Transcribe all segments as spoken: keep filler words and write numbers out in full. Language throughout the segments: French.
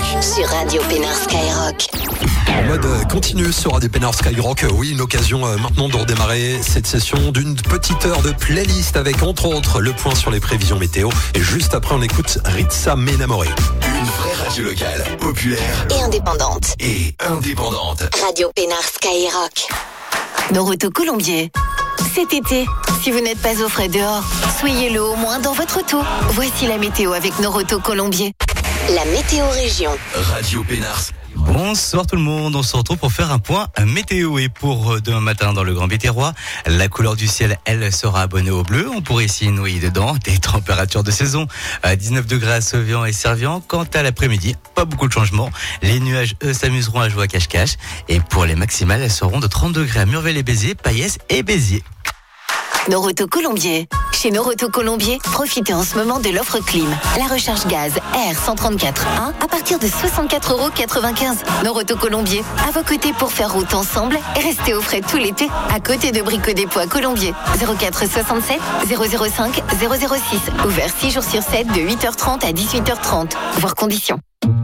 sur Radio Pénard Skyrock. En mode euh, continu sur Radio Pénard Skyrock, euh, oui, une occasion euh, maintenant de redémarrer cette session d'une petite heure de playlist avec entre autres le point sur les prévisions météo. Et juste après, on écoute Ritza M'enamoré. Une vraie radio locale, populaire Et indépendante. et indépendante. Radio Pénard Skyrock. Noroto Colombier. Cet été, si vous n'êtes pas au frais dehors, soyez-le au moins dans votre auto. Voici la météo avec Noroto Colombier. La météo région. Radio Pénard. Bonsoir tout le monde, on se retrouve pour faire un point météo et pour demain matin dans le Grand Biterrois, la couleur du ciel, elle sera abonnée au bleu, on pourrait s'y noyer dedans, des températures de saison à dix-neuf degrés à Sauvian et Servian. Quant à l'après-midi, pas beaucoup de changements, les nuages eux s'amuseront à jouer à cache-cache et pour les maximales, elles seront de trente degrés à Murvel-les-Béziers, Payès et Béziers. Noroto Colombier. Chez Noroto Colombier, profitez en ce moment de l'offre Clim. La recharge gaz R cent trente-quatre un à partir de soixante-quatre euros quatre-vingt-quinze. Noroto Colombier, à vos côtés pour faire route ensemble et rester au frais tout l'été, à côté de Brico Dépôt Colombier. zéro quatre soixante-sept zéro zéro cinq zéro zéro six. Ouvert six jours sur sept de huit heures trente à dix-huit heures trente. Voir conditions.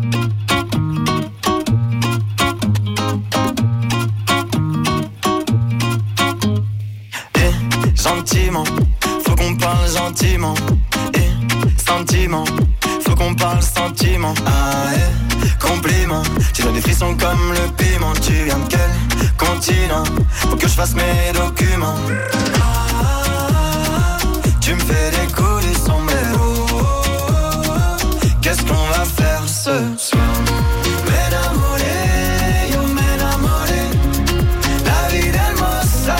Gentiment, faut qu'on parle gentiment. Et sentiment, faut qu'on parle sentiment. Ah et compliment, tu donnes des frissons comme le piment. Tu viens de quel continent? Faut que je fasse mes documents. Ah, tu me fais des coups de sombrero. Qu'est-ce qu'on va faire ce soir? M'enamoré, yo m'enamoré. La vie d'Hermosa.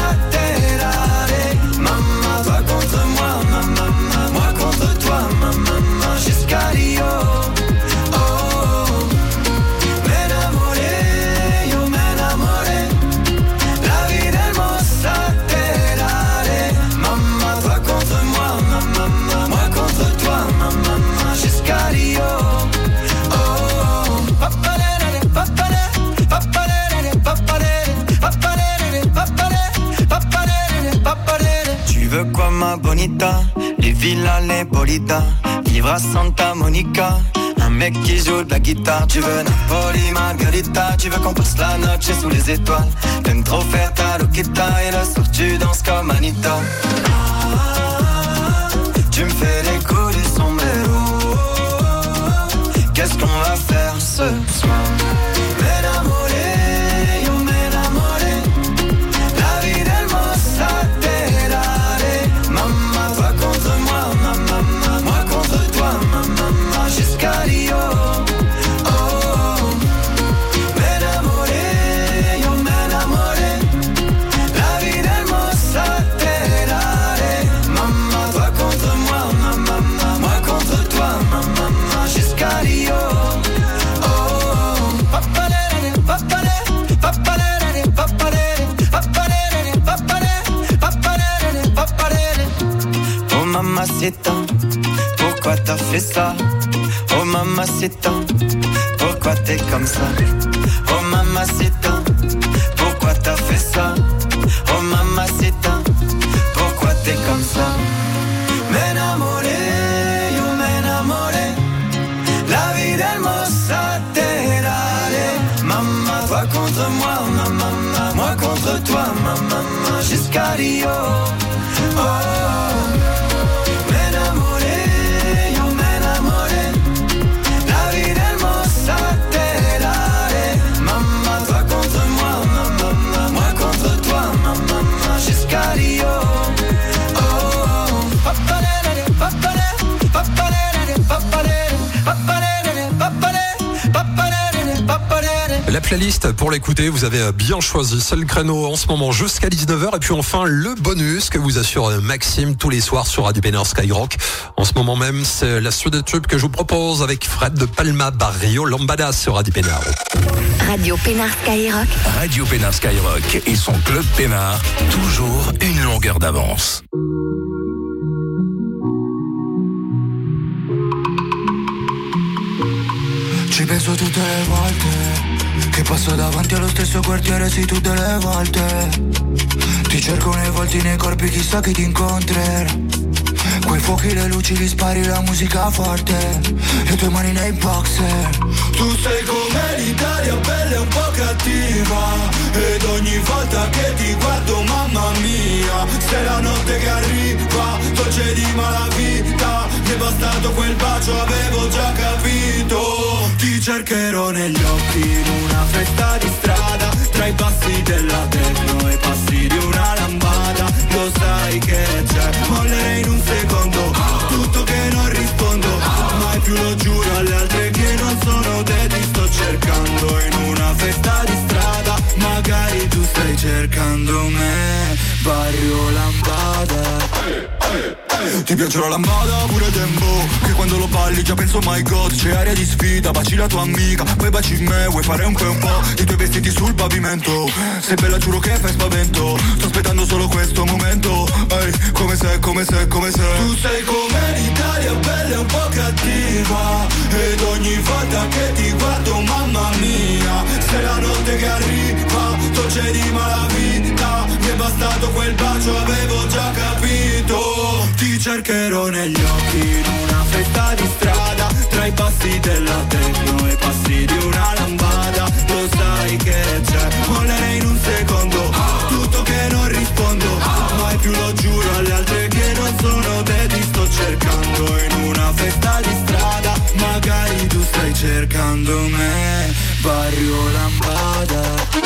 Tu veux quoi ma bonita? Les villas, les bolidas. Vivre à Santa Monica. Un mec qui joue de la guitare. Tu veux Napoli, Margarita. Tu veux qu'on passe la noche sous les étoiles. T'aimes trop faire ta loquita. Et le soir tu danses comme Anita. Ah, tu me fais des coups de sombrero. Qu'est-ce qu'on va faire ce soir? M'enamoré, yo m'enamoré. La vie d'Hermosa. Mamacita, pourquoi t'as fait ça? Oh mamacita, pourquoi t'es comme ça? Oh mamacita, pourquoi t'as fait ça? Oh mamacita, pourquoi t'es comme ça? M'enamoré, yo m'enamoré. La vie d'Hermosa te daré. Maman, toi contre moi, maman, moi contre toi, maman, jusqu'à Rio. Oh, La playlist pour l'écouter, vous avez bien choisi. C'est le créneau en ce moment jusqu'à dix-neuf heures. Et puis enfin, le bonus que vous assure Maxime tous les soirs sur Radio Pénard Skyrock. En ce moment même, c'est la suite de tubes que je vous propose avec Fred de Palma, Barrio, Lambada sur Radio Pénard. Radio Pénard Skyrock. Radio Pénard Skyrock et son club Pénard, toujours une longueur d'avance. Ci penso tutte le volte che passo davanti allo stesso quartiere, sì, tutte le volte ti cerco nei volti, nei corpi, chissà chi ti incontrerà. Quei fuochi, le luci, gli spari, la musica forte, le tue mani nei boxer. Tu Tu sei come l'Italia bella e un po' cattiva, ed ogni volta che ti guardo mamma mia, sei la notte che arriva, dolce di malavita, mi è bastato quel bacio, avevo già capito. Ti cercherò negli occhi in una festa di strada, tra i passi della techno e i passi di una lambada. Lo sai che c'è, mollerei in un secondo, tutto che non rispondo, mai più lo giuro alle altre che non sono te, ti sto cercando in una festa di strada, magari tu stai cercando me, Barrio Lambada. Ti piace la lambada pure tempo, che quando lo balli già penso my god, c'è aria di sfida, baci la tua amica, poi baci me, vuoi fare un po' un po', i tuoi vestiti sul pavimento, sei bella giuro che fai spavento, sto aspettando solo questo momento, ehi, come sei, come sei, come sei. Tu sei come l'Italia bella e un po' cattiva, ed ogni volta che ti guardo mamma mia, sei la notte che arriva, dolce di malavita, mi è bastato quel bacio, avevo già capito. Ti cercherò negli occhi in una festa di strada, tra i passi della techno e i passi di una lambada. Lo sai che c'è, mollerei in un secondo, tutto che non rispondo, mai più lo giuro alle altre che non sono te, ti sto cercando in una festa di strada, magari tu stai cercando me, Barrio Lambada.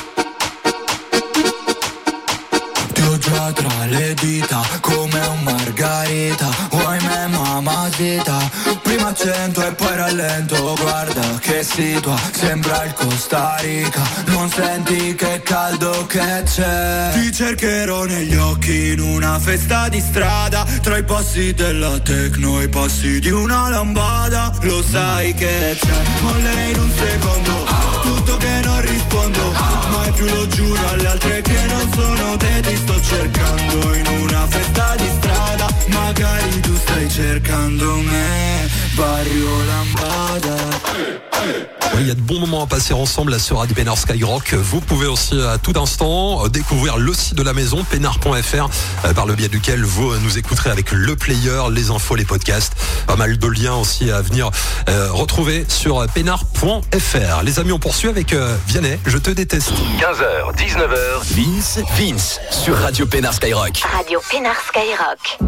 Già tra le dita come un margarita, vuoi me mamacita, prima accento e poi rallento, guarda che situa, sembra il Costa Rica, non senti che caldo che c'è. Ti cercherò negli occhi in una festa di strada, tra i passi della techno e i passi di una lambada. Lo sai che c'è, mollerei in un secondo, tutto che non rispondo, mai più lo giuro alle altre che non sono te, ti sto cercando in una festa di strada, magari tu stai cercando me, Barrio Lambada. Oui, il y a de bons moments à passer ensemble là sur Radio Pénard Skyrock. Vous pouvez aussi à tout instant découvrir le site de la maison pénard point f r par le biais duquel vous nous écouterez avec le player, les infos, les podcasts, pas mal de liens aussi à venir euh, retrouver sur pénard point f r. Les amis, on poursuit avec euh, Vianney, Je te déteste. quinze heures, dix-neuf heures, Vince, Vince sur Radio Pénard Skyrock. Radio Pénard Skyrock.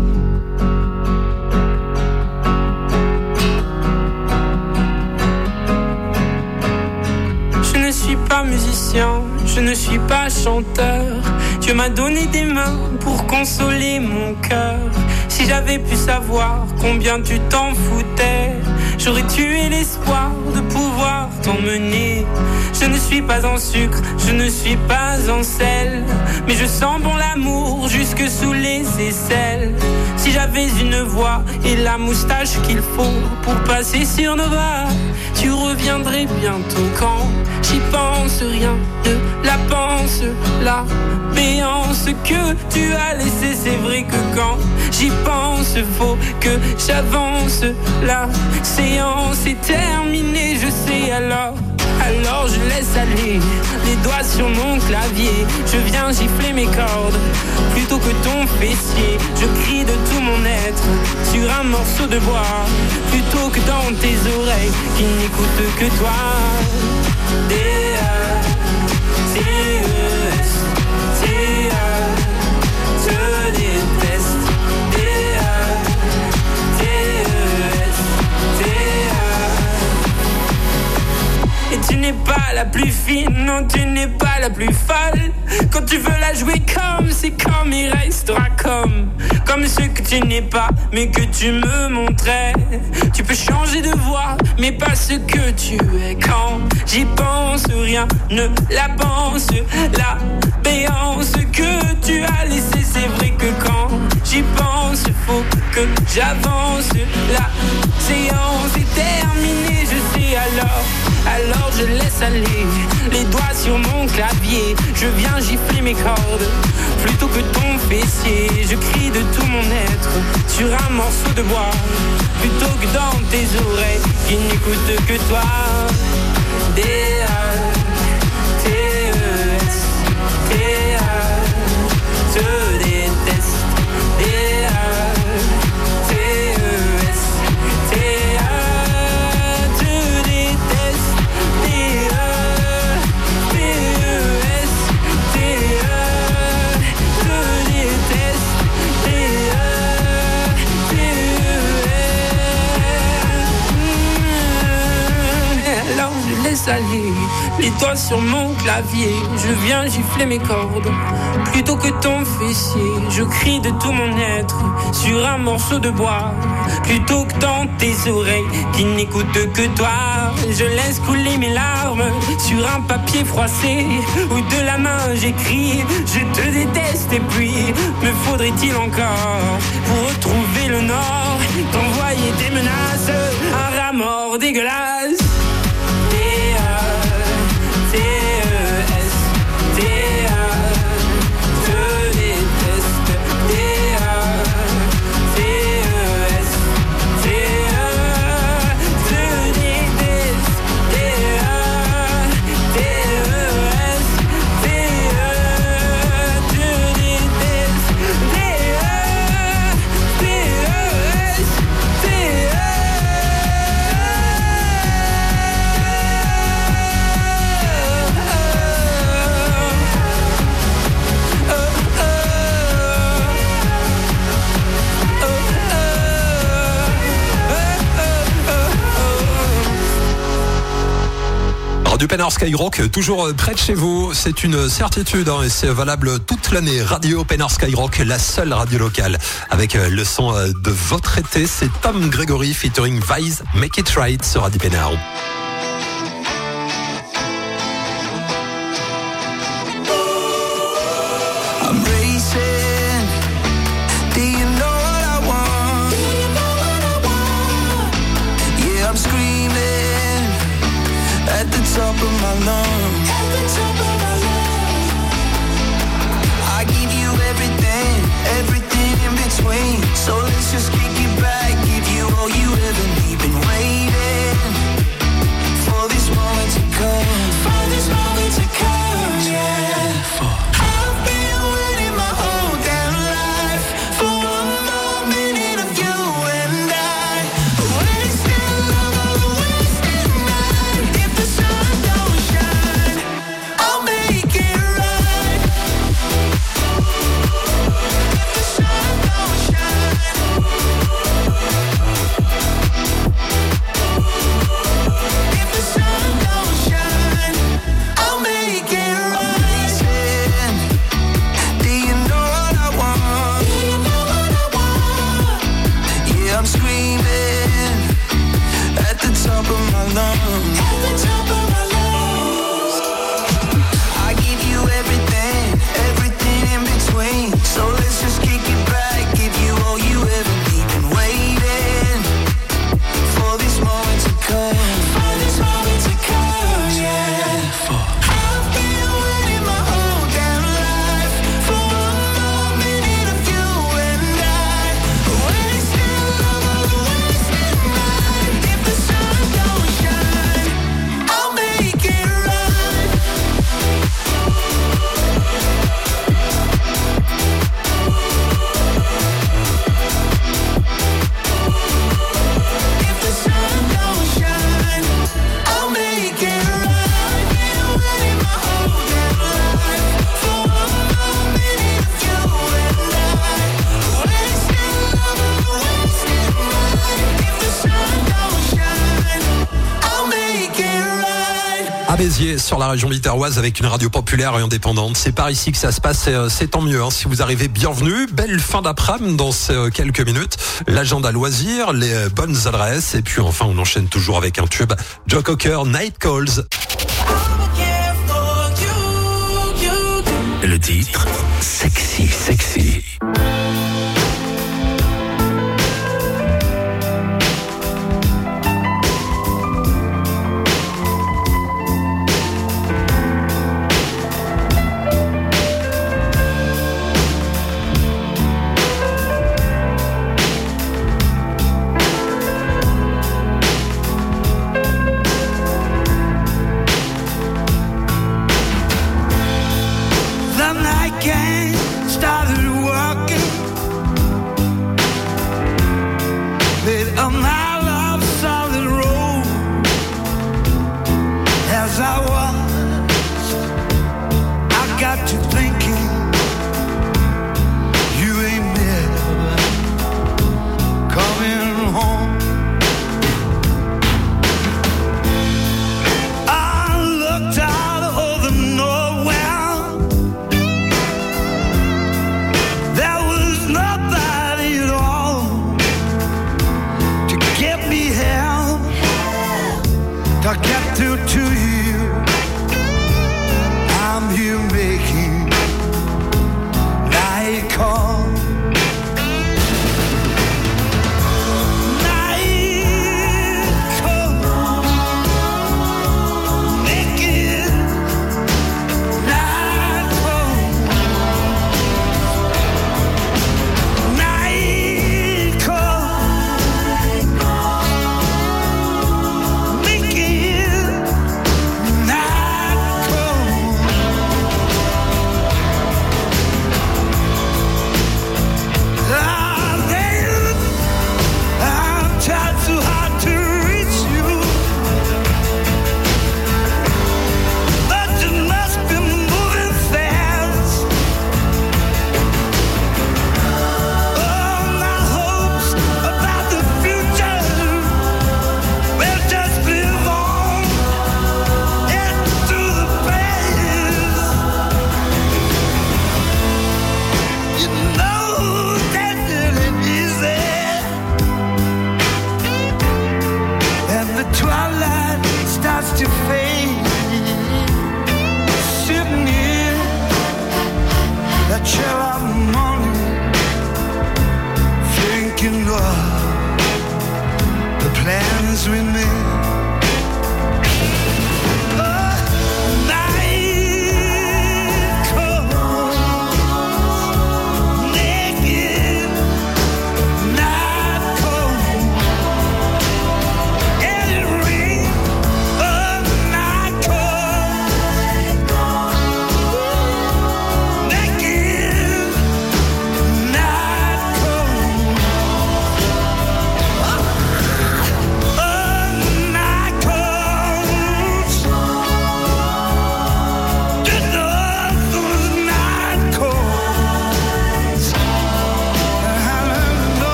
Je ne suis pas musicien, je ne suis pas chanteur. Dieu m'a donné des mains pour consoler mon cœur. Si j'avais pu savoir combien tu t'en foutais, j'aurais tué l'espoir de pouvoir t'emmener. Je ne suis pas en sucre, je ne suis pas en sel, mais je sens bon l'amour jusque sous les aisselles. Si j'avais une voix et la moustache qu'il faut pour passer sur nos bras, tu reviendrais bientôt quand j'y pense, rien ne la pense. La béance que tu as laissée, c'est vrai que quand j'y pense, faut que j'avance. La séance est terminée, je sais alors. Alors je laisse aller les doigts sur mon clavier. Je viens gifler mes cordes plutôt que ton fessier. Je crie de tout mon être sur un morceau de bois plutôt que dans tes oreilles qui n'écoutent que toi. D A T E S T A te déteste. D A T E S T A. Et tu n'es pas la plus fine, non tu n'es pas la plus folle. Quand tu veux la jouer comme, c'est comme, il restera comme. Comme ce que tu n'es pas, mais que tu me montrais. Tu peux changer de voix, mais pas ce que tu es. Quand j'y pense, rien ne la pense. La béance que tu as laissée, c'est vrai que quand j'y pense, faut que j'avance. La séance est terminée, je sais alors. Alors je laisse aller les doigts sur mon clavier. Je viens gifler mes cordes plutôt que ton fessier. Je crie de tout mon être sur un morceau de bois plutôt que dans tes oreilles qui n'écoutent que toi. D A T E S T A te déteste. D A T E S T A te déteste. laisse aller les doigts sur mon clavier. Je viens gifler mes cordes plutôt que ton fessier. Je crie de tout mon être sur un morceau de bois plutôt que dans tes oreilles qui n'écoutent que toi. Je laisse couler mes larmes sur un papier froissé où de la main j'écris je te déteste. Et puis me faudrait-il encore pour retrouver le nord t'envoyer des menaces, un rat mort dégueulasse. Du Pénard Skyrock, toujours près de chez vous, c'est une certitude hein, et c'est valable toute l'année. Radio Pénard Skyrock, la seule radio locale avec le son de votre été, c'est Tom Gregory featuring Vise, Make It Right sur Radio Pénard. Top of my lungs. At the top of my lungs. I give you everything, everything in between. So let's just kick it back, give you all you ever need. Been waiting for this moment to come, for this moment to come, yeah. I've been waiting my whole damn life for one more minute of you and I. Wasting love, wasting night. If the sun Béziers sur la région biterroise avec une radio populaire et indépendante. C'est par ici que ça se passe, c'est tant mieux. Hein. Si vous arrivez, bienvenue. Belle fin d'après-midi dans ces quelques minutes. L'agenda loisirs, les bonnes adresses et puis enfin on enchaîne toujours avec un tube. Joe Cocker, Night Calls. Le titre, Sexy, Sexy. Coming home, I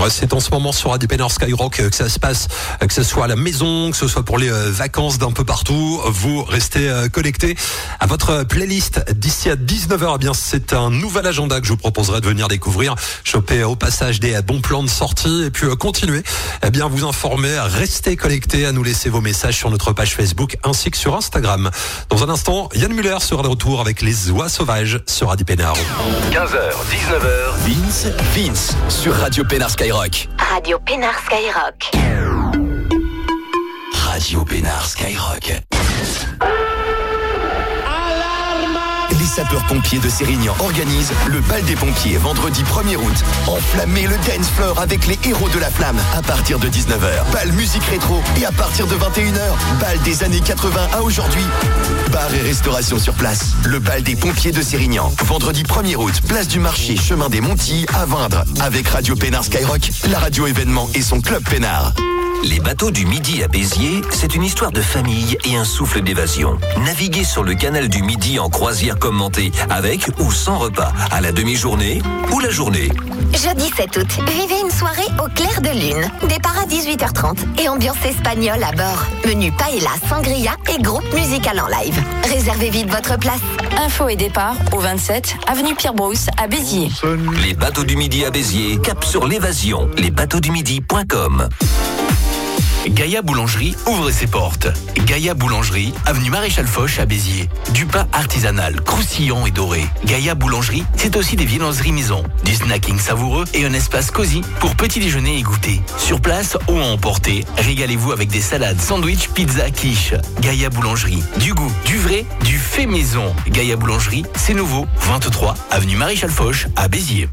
Ouais, c'est en ce moment sur Radio Pénard Skyrock que ça se passe, que ce soit à la maison, que ce soit pour les vacances d'un peu partout. Vous restez connectés à votre playlist d'ici à dix-neuf heures. Eh bien, c'est un nouvel agenda que je vous proposerai de venir découvrir. Choper au passage des bons plans de sortie et puis continuer, eh bien, vous informer. Restez connectés, à nous laisser vos messages sur notre page Facebook ainsi que sur Instagram. Dans un instant, Yann Muller sera de retour avec les oies sauvages sur Radio Pénard. quinze heures, dix-neuf heures, Vince, Vince sur Radio Pénard Skyrock. Radio Pénard Skyrock. Radio Pénard Skyrock. Les sapeurs-pompiers de Sérignan organisent le bal des pompiers vendredi premier août. Enflammez le dance floor avec les héros de la flamme à partir de dix-neuf heures. Bal musique rétro et à partir de vingt et une heures. Bal des années quatre-vingts à aujourd'hui. Bar et restauration sur place. Le bal des pompiers de Sérignan. Vendredi premier août, place du marché, chemin des Montilles à Vindre. Avec Radio Pénard Skyrock, la radio événement et son club Pénard. Les bateaux du Midi à Béziers, c'est une histoire de famille et un souffle d'évasion. Naviguez sur le canal du Midi en croisière commentée, avec ou sans repas, à la demi-journée ou la journée. Jeudi sept août, vivez une soirée au clair de lune. Départ à dix-huit heures trente et ambiance espagnole à bord. Menu paella, sangria et groupe musical en live. Réservez vite votre place. Info et départ au vingt-sept avenue Pierre-Brousse à Béziers. Les bateaux du Midi à Béziers, cap sur l'évasion, les bateaux du midi point com. Gaïa Boulangerie ouvre ses portes. Gaïa Boulangerie, avenue Maréchal Foch à Béziers. Du pain artisanal, croustillant et doré. Gaïa Boulangerie, c'est aussi des viennoiseries maison, du snacking savoureux et un espace cosy pour petit déjeuner et goûter. Sur place ou à emporter, régalez-vous avec des salades, sandwichs, pizza, quiche. Gaïa Boulangerie, du goût, du vrai, du fait maison. Gaïa Boulangerie, c'est nouveau, vingt-trois avenue Maréchal Foch à Béziers.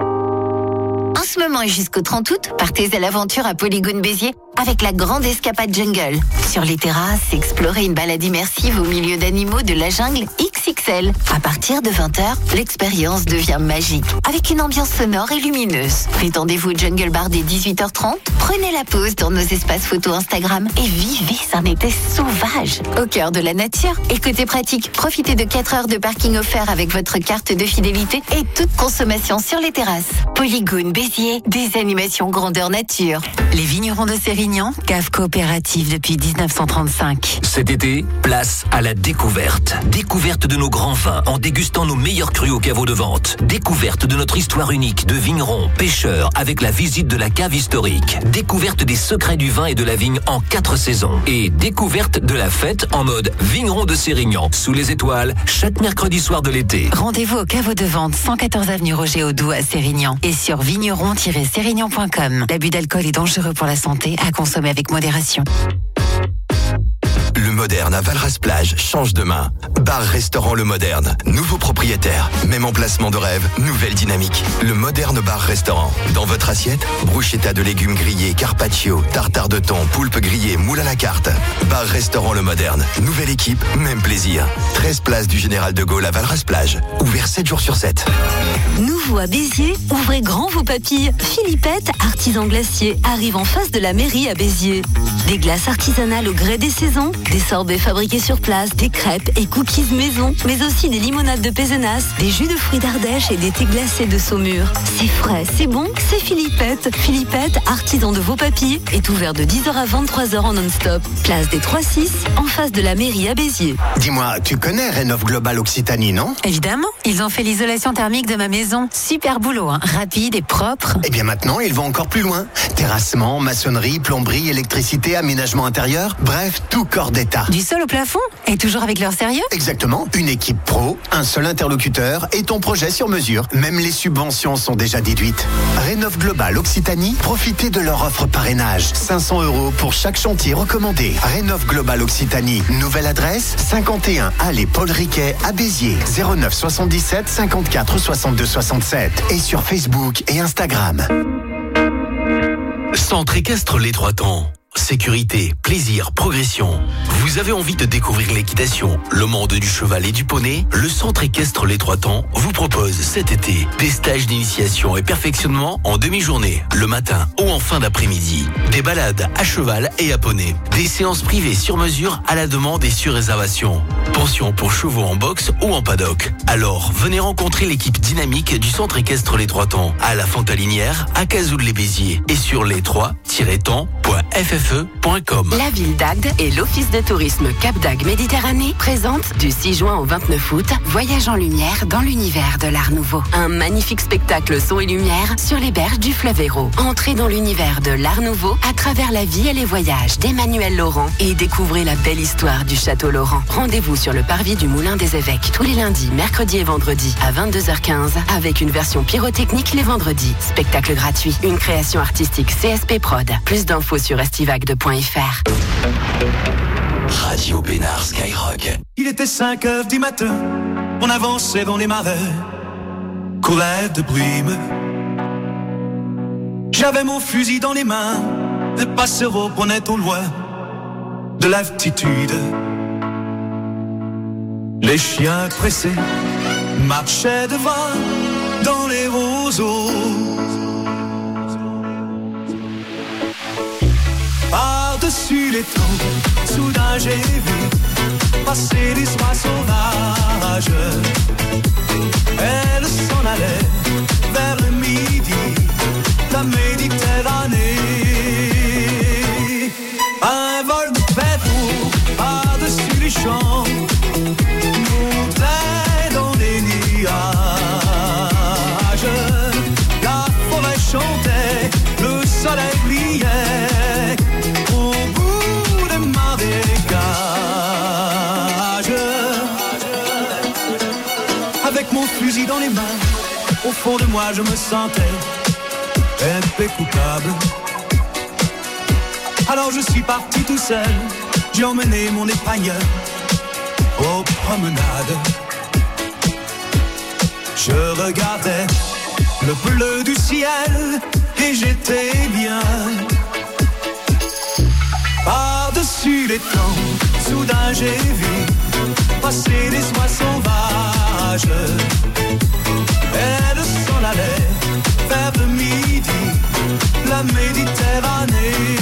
En ce moment et jusqu'au trente août, partez à l'aventure à Polygone Béziers avec la grande escapade jungle. Sur les terrasses, explorez une balade immersive au milieu d'animaux de la jungle X X L. À partir de vingt heures, l'expérience devient magique avec une ambiance sonore et lumineuse. Détendez-vous au Jungle Bar dès dix-huit heures trente, prenez la pause dans nos espaces photos Instagram et vivez un été sauvage au cœur de la nature. Et côté pratique, profitez de quatre heures de parking offert avec votre carte de fidélité et toute consommation sur les terrasses. Polygone Béziers, des animations grandeur nature. Les vignerons de Sérignan, cave coopérative depuis dix-neuf cent trente-cinq. Cet été, place à la découverte. Découverte de nos grands vins en dégustant nos meilleurs crus au caveau de vente. Découverte de notre histoire unique de vignerons, pêcheurs avec la visite de la cave historique. Découverte des secrets du vin et de la vigne en quatre saisons. Et découverte de la fête en mode vigneron de Sérignan sous les étoiles chaque mercredi soir de l'été. Rendez-vous au caveau de vente cent quatorze avenue Roger Audoux à Sérignan et sur vigneron tiret sérignan point com. L'abus d'alcool est dangereux pour la santé, à consommer avec modération. Le Moderne à Valras-Plage change de main. Bar-restaurant Le Moderne. Nouveau propriétaire. Même emplacement de rêve. Nouvelle dynamique. Le Moderne Bar-Restaurant. Dans votre assiette, bruschetta de légumes grillés, carpaccio, tartare de thon, poulpe grillé, moule à la carte. Bar-restaurant Le Moderne. Nouvelle équipe, même plaisir. treize place du Général de Gaulle à Valras-Plage. Ouvert sept jours sur sept. Nouveau à Béziers, ouvrez grand vos papilles. Philippette, artisan glacier, arrive en face de la mairie à Béziers. Des glaces artisanales au gré des saisons, des sorbets fabriqués sur place, des crêpes et cookies maison, mais aussi des limonades de Pézenas, des jus de fruits d'Ardèche et des thés glacés de Saumur. C'est frais, c'est bon, c'est Philippette. Philippette, artisan de vos papilles, est ouvert de dix heures à vingt-trois heures en non-stop. Place des trois six, en face de la mairie à Béziers. Dis-moi, tu connais Rénov Global Occitanie, non? Évidemment, ils ont fait l'isolation thermique de ma maison. Super boulot, hein, rapide et propre. Et bien maintenant, ils vont encore plus loin. Terrassement, maçonnerie, plomberie, électricité, aménagement intérieur, bref, tout corps d'état. Du sol au plafond? Et toujours avec leur sérieux? Exactement, une équipe pro, un seul interlocuteur et ton projet sur mesure. Même les subventions sont déjà déduites. Rénov Global Occitanie, profitez de leur offre parrainage. cinq cents euros pour chaque chantier recommandé. Rénov Global Occitanie, nouvelle adresse, cinquante et un allée Paul Riquet à Béziers, zéro neuf soixante-dix-sept cinquante-quatre soixante-deux soixante-sept et sur Facebook et Instagram. Centre équestre Les Trois Temps. sécurité, plaisir, progression. Vous avez envie de découvrir l'équitation, le monde du cheval et du poney? Le centre équestre Les Trois Temps vous propose cet été des stages d'initiation et perfectionnement en demi-journée, le matin ou en fin d'après-midi. Des balades à cheval et à poney. Des séances privées sur mesure à la demande et sur réservation. Pension pour chevaux en boxe ou en paddock. Alors, venez rencontrer l'équipe dynamique du centre équestre Les Trois Temps à la Fontalinière, à Cazoules-les-Béziers et sur les trois tiret temps point f f e point com. La ville d'Agde et l'Office de tourisme Cap d'Agde Méditerranée présentent du six juin au vingt-neuf août Voyage en lumière dans l'univers de l'Art Nouveau. Un magnifique spectacle son et lumière sur les berges du fleuve Hérault. Entrez dans l'univers de l'Art Nouveau à travers la vie et les voyages d'Emmanuel Laurent et découvrez la belle histoire du Château Laurent. Rendez-vous sur le parvis du Moulin des Évêques tous les lundis, mercredis et vendredis à vingt-deux heures quinze avec une version pyrotechnique les vendredis. Spectacle gratuit, une création artistique C S P Prod. Plus d'infos sur estivagde point f r. Radio Pénard Skyrock. Il était cinq heures du matin, on avançait dans les marais, couvert de brume. J'avais mon fusil dans les mains, les passereaux prenaient au loin de l'altitude. Les chiens pressés marchaient devant dans les roseaux. Par-dessus les troncs, soudain j'ai vu passer des soies sauvages. Elle s'en allait vers le midi, la Méditerranée. Un vol de pèlerin par-dessus les champs montait dans les nuages. La forêt chantait, le soleil brillait. Mon fusil dans les mains, au fond de moi je me sentais un peu coupable. Alors je suis parti tout seul, j'ai emmené mon épagneur aux promenades. Je regardais le bleu du ciel et j'étais bien. Par-dessus les temps, soudain j'ai vu passer des soies sauvages. Elle s'en allait vers le midi, la Méditerranée.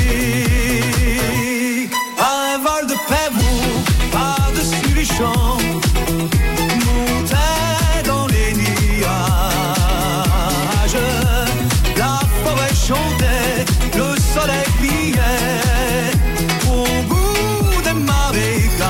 Un vol de pèlerin par-dessus les champs montait dans les nuages. La forêt chantait, le soleil brillait au bout des marécages.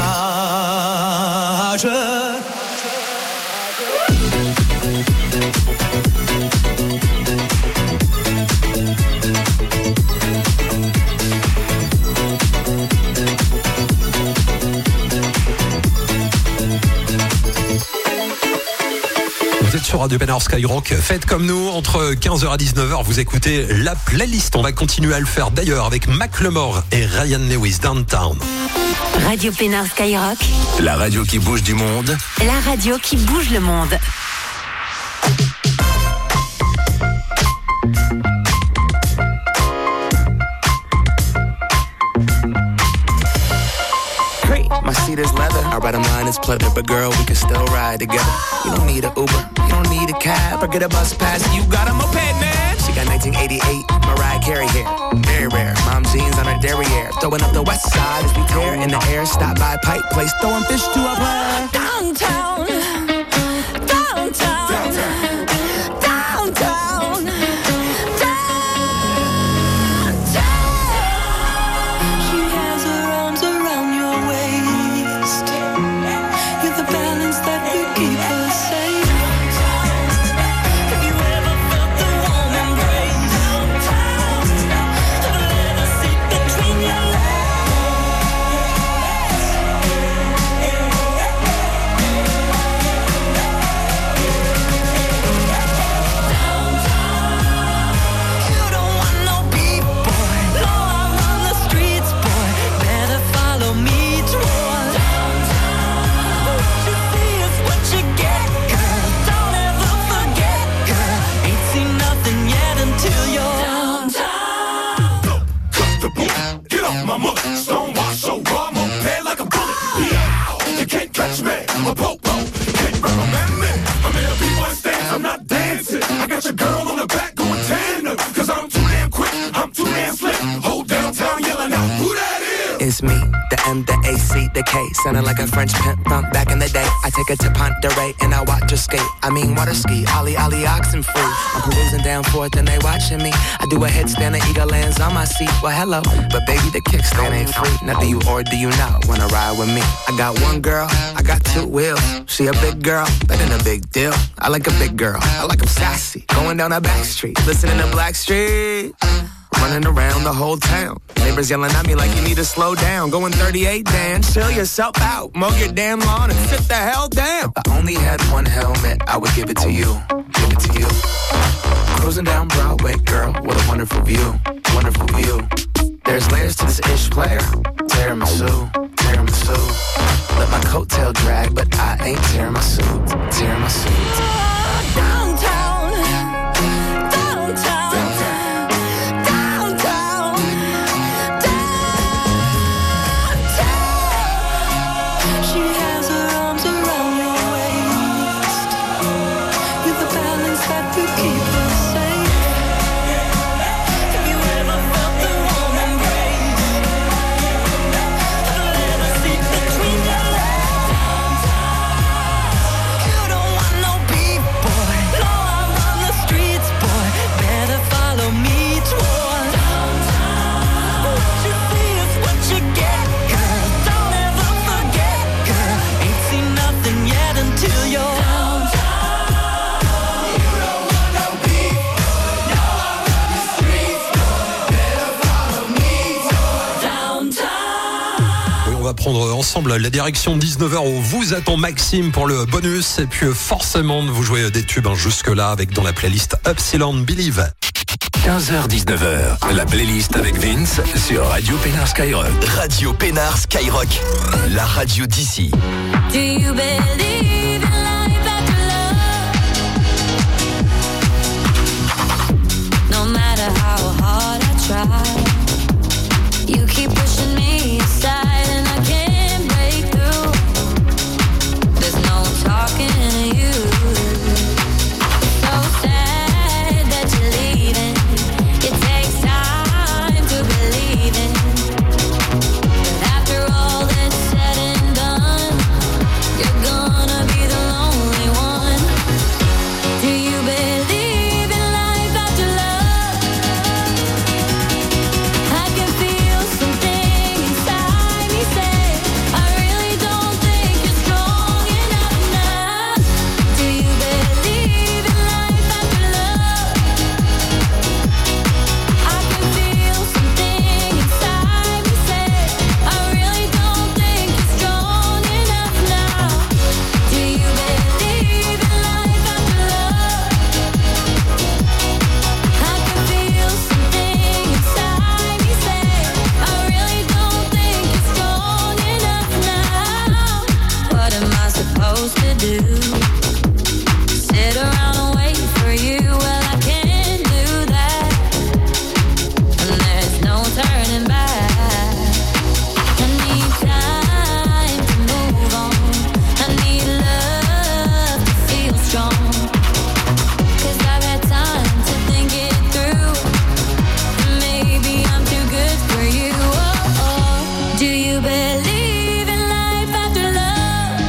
Vous êtes sur Radio Pénard Skyrock. Faites comme nous, entre quinze heures à dix-neuf heures, vous écoutez la playlist. On va continuer à le faire d'ailleurs avec Macklemore et Ryan Lewis, Downtown. Radio Pénard Skyrock. La radio qui bouge du monde. La radio qui bouge le monde. My seat is leather. I ride a mine is pleather, but girl, we can still ride together. You don't need a Uber, you don't need a cab, or get a bus pass. You got a moped, man. She got nineteen eighty-eight Mariah Carey hair, very rare. Mom jeans on her derriere, throwing up the west side as we tear in the air. Stop by Pipe Place, throwing fish to our player. Downtown, downtown, downtown, downtown, downtown. She has her arms around your waist. You're the balance that will keep her safe. Have you ever felt the warm embrace? Have a leather seat between your legs? my mother. Stonewashed, so raw, I'm prepared like a bullet. Yeah, you can't catch me. I'm a popo. You can't recommend me. I'm in a B-boy stance, I'm not dancing. I got your girl on the back going tandem. Cause I'm too damn quick, I'm too damn slick. Whole downtown yelling out, who that is? It's me, the M, the A, C, the K. Sounding like a French pimp from back in the day. I take her to Ponderay and I watch her skate. I mean water ski, ollie, ollie, oxen free. I'm cruising down Fourth and they watching me. I do a headstand and eagle lands on my seat. Well, hello, but baby, the kickstand ain't free. Now do you or do you not wanna ride with me? I got one girl, I got two wheels. She a big girl, that ain't a big deal. I like a big girl, I like 'em sassy. Going down a back street, listening to Blackstreet. Running around the whole town. Neighbors yelling at me like you need to slow down. Going thirty-eight, Dan, chill yourself out. Mow your damn lawn and sit the hell down. If I only had one helmet, I would give it to you. Give it to you. Cruising down Broadway, girl, what a wonderful view. Wonderful view. There's layers to this ish player. Tiramisu, tiramisu. Let my coattail drag, but I ain't tearing my suit. Tearing my suit. Downtown, downtown. Prendre ensemble la direction dix-neuf heures où vous attend Maxime pour le bonus et puis forcément vous jouez des tubes hein, jusque là avec dans la playlist Upsilon Believe. quinze heures dix-neuf heures, la playlist avec Vince sur Radio Pénard Skyrock. Radio Pénard Skyrock, la radio d'ici. Do you believe in life after love? No matter how hard I try, you keep pushing me aside. Talking to you, so sad that you're leaving. It takes time to believe in. But after all that's said and done, you're gonna be the lonely one. Do you believe in life after love? I can feel something inside me say, I really don't think you're strong enough. Do you believe in life after love? I can feel something inside me say, I really don't think you're strong enough now. Do you believe in life after love? I can feel something inside me say, I really don't think you're strong enough now. What am I supposed to do? Sit around and wait for you? Well, I can't do that. And there's no turning back. I need time to move on. I need love to feel strong. Cause I've had time to think it through. And maybe I'm too good for you. Oh, oh. Do you believe in life after love?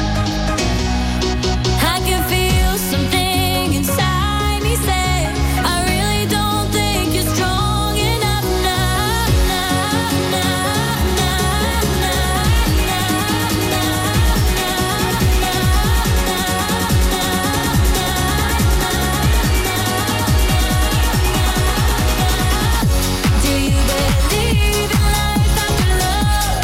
I can feel something inside me say, I really don't think you're strong enough now, now, now, now, Do you believe in life after love?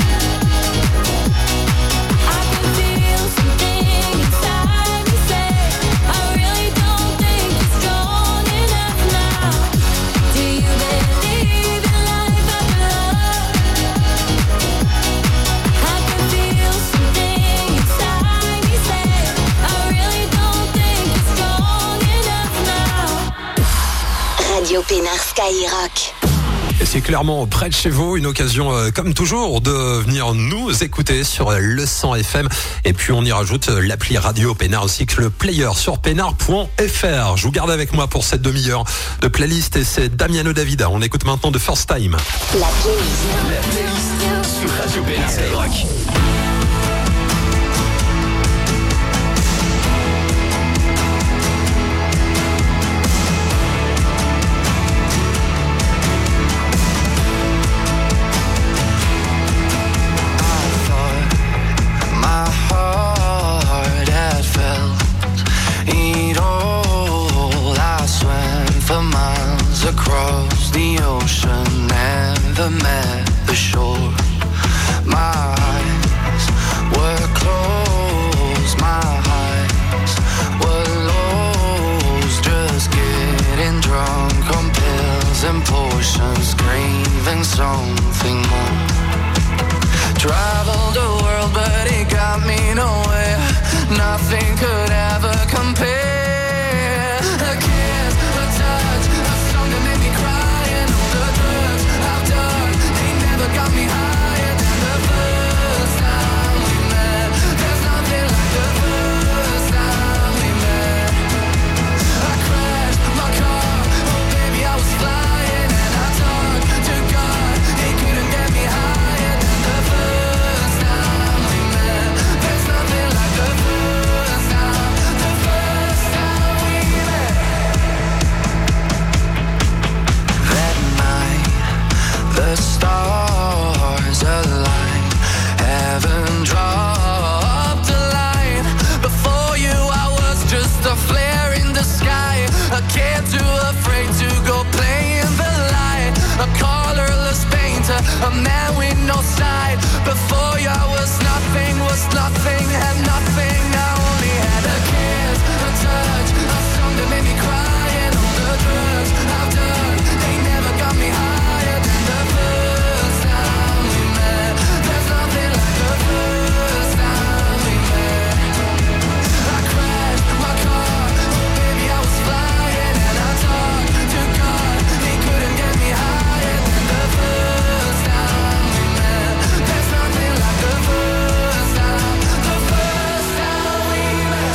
I can feel something inside me say, I really don't think you're strong enough now. Do you believe in life after love? I can feel something inside me say, I really don't think you're strong enough now. Radio Pénard Skyrock. Et c'est clairement près de chez vous, une occasion euh, comme toujours de venir nous écouter sur euh, le cent F M. Et puis on y rajoute euh, l'appli Radio Pénard ainsi que le player sur pénard point F R. Je vous garde avec moi pour cette demi-heure de playlist et c'est Damiano David. On écoute maintenant de First Time. La playlist. La playlist sur Radio Pénard Skyrock. Across the ocean, never met the shore. My eyes were closed, my eyes were lost. Just getting drunk on pills and potions, craving something more. Traveled the world, but it got me nowhere. Nothing could ever compare. Got me higher than the first time we met. There's nothing like the first time we met. I crashed my car, oh baby I was flying. And I talked to God, he couldn't get me higher than the first time we met. There's nothing like the first time, the first time we met. That night, the stars align, heaven dropped a line. Before you I was just a flare in the sky, a kid too afraid to go play in the light, a colorless painter, a man with no side. Before you I was nothing, was nothing, had nothing. I only had a kiss, a touch, a song that made me cry. And all the drugs I've done, they never got me higher than the first time we met. There's nothing like the first time we met. I crashed my car, oh baby I was flying. And I talked to God, he couldn't get me higher than the first time we met. There's nothing like the first time, the first time we met.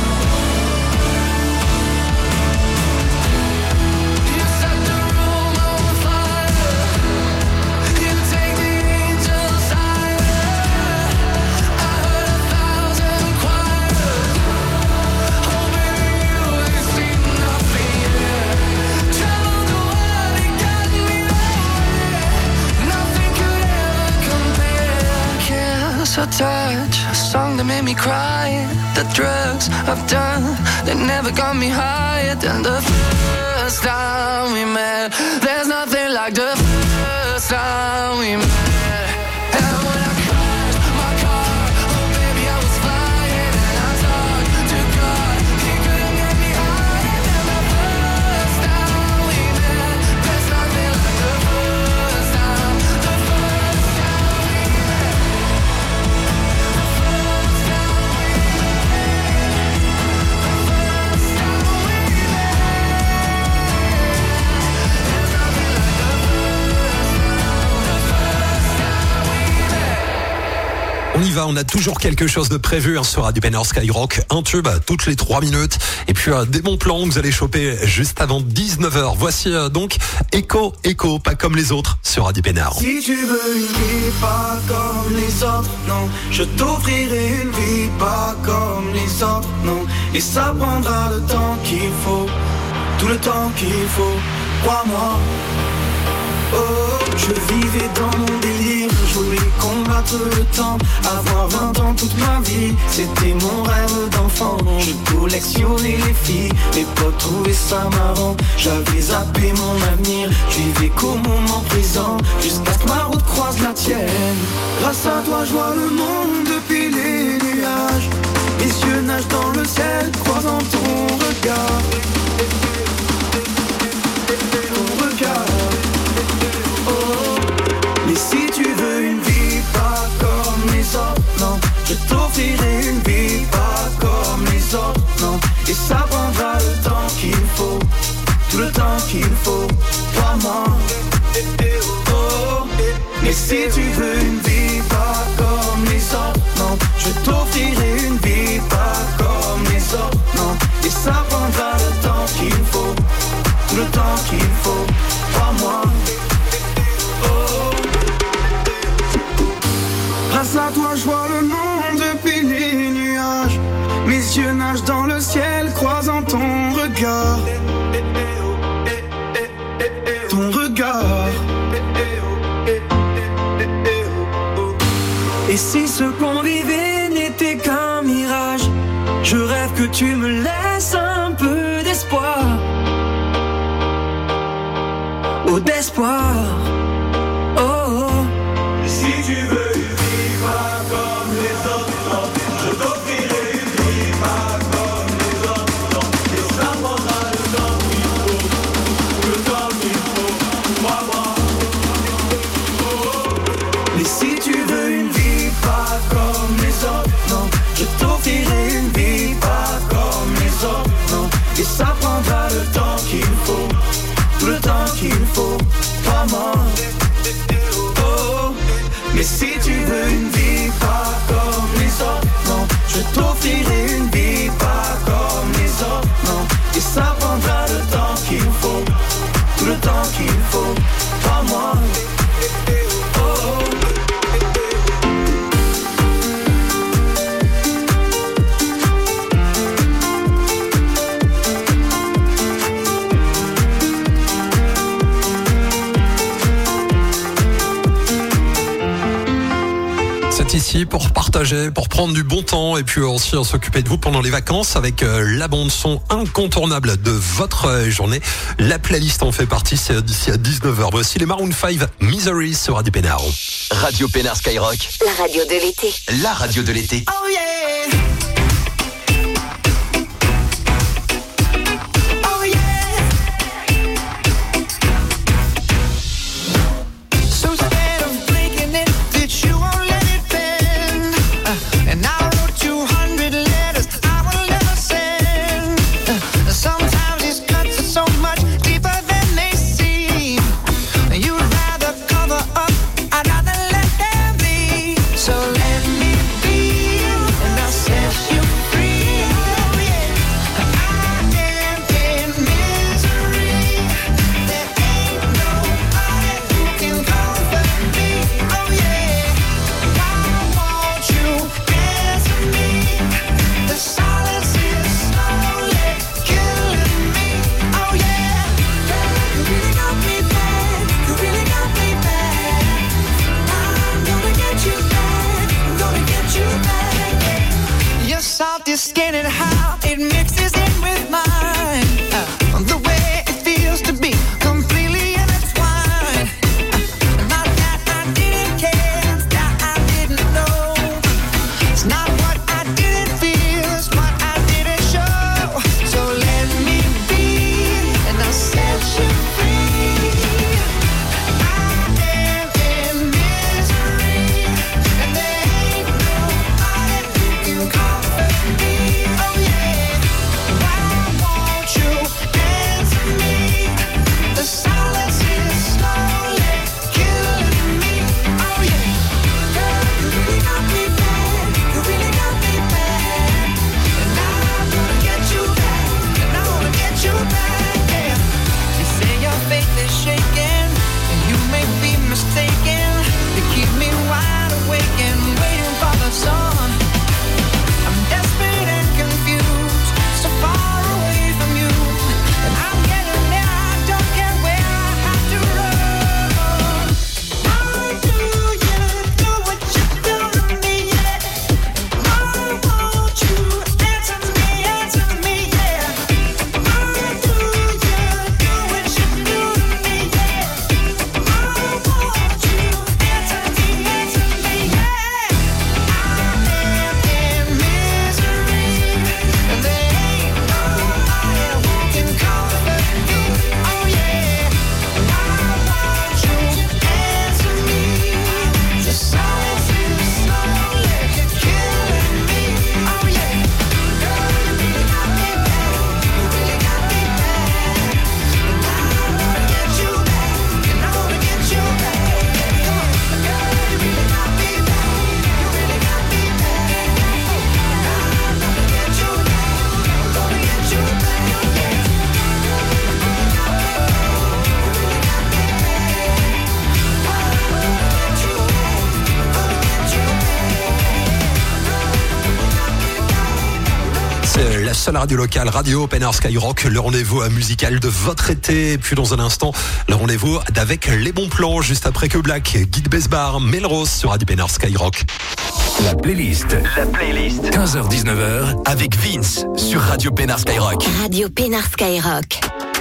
You set the room on fire, you take the angels higher. I heard a thousand choirs, oh baby you ain't seen nothing yet. Traveled the world, it got me nowhere. Nothing could ever compare. Kiss or touch, a song that made me cry. The drugs I've done, they never got me higher than the first time we met. There's nothing like the first time we met. And when I crashed my car, oh baby I was flying. And I talked to God, he couldn't get me higher than the first time we met. There's nothing like the first time, the first time we met. The first time we met. The first time we On y va, on a toujours quelque chose de prévu hein, sur Radio Pénard Skyrock. Un tube toutes les trois minutes. Et puis euh, des bons plans que vous allez choper juste avant dix-neuf heures. Voici euh, donc Echo, Echo, pas comme les autres sur Radio Pénard. Si tu veux une vie pas comme les autres, non, je t'offrirai une vie pas comme les autres, non. Et ça prendra le temps qu'il faut, tout le temps qu'il faut, crois-moi. Oh, je vivais dans mon délire, je voulais combattre le temps. Avoir vingt ans toute ma vie, c'était mon rêve d'enfant. Je collectionnais les filles, mes potes trouvaient ça marrant. J'avais zappé mon avenir, je vivais qu'au moment présent, jusqu'à ce que ma route croise la tienne. Grâce à toi je vois le monde depuis les nuages. Mes yeux nagent dans le ciel, croisant ton regard. Ton regard. Mais si tu veux une vie pas comme les autres, non, je t'offrirai une vie pas comme les autres, non. Et ça prendra le temps qu'il faut, tout le temps qu'il faut, crois-moi. Et si tu veux une vie pas comme les autres, non, je t'offrirai une vie pas comme les autres, non. Et ça prendra le temps qu'il faut, le temps qu'il faut, pas moi. Oh. Grâce à toi je vois le monde depuis les nuages. Mes yeux nagent dans le ciel croisant ton regard. Ton regard. Et si ce qu'on vivait n'était qu'un mirage, je rêve que tu me laisses un peu d'espoir. Oh, d'espoir. Oh, oh. Si tu veux une vie pas comme les autres, je t'offrirai une vie pas comme les autres. Et ça prendra le temps qu'il faut, le temps qu'il faut, moi, moi. Oh, oh. Mais si tu veux une vie pas comme les autres, non, je t'offrirai une vie pas comme les autres, non. Et ça prendra le temps qu'il faut, le temps qu'il faut, pas moi. Oh, mais si tu veux une vie pas comme les autres, non, je t'offrirai une vie pas comme les autres, non. Et ça prendra le temps qu'il faut, le temps qu'il faut, pas moi. Oh, C'est ici pour partager, pour prendre du bon temps et puis aussi s'occuper de vous pendant les vacances avec la bande son incontournable de votre journée. La playlist en fait partie, c'est d'ici à dix-neuf heures. Voici les Maroon cinq, Misery sur Radio Pénard. Radio Pénard Skyrock. La radio de l'été. La radio de l'été. oh yeah. I'd rather let them be. So let me be. seule radio locale, Radio Open Air Skyrock, le rendez-vous musical de votre été. Et puis dans un instant, le rendez-vous d'avec les bons plans, juste après que Black, Guy de Besbar, Melrose sur Radio Open Air Skyrock. La playlist. La playlist. quinze heures dix-neuf heures avec Vince sur Radio Open Air Skyrock. Radio Open Air Skyrock.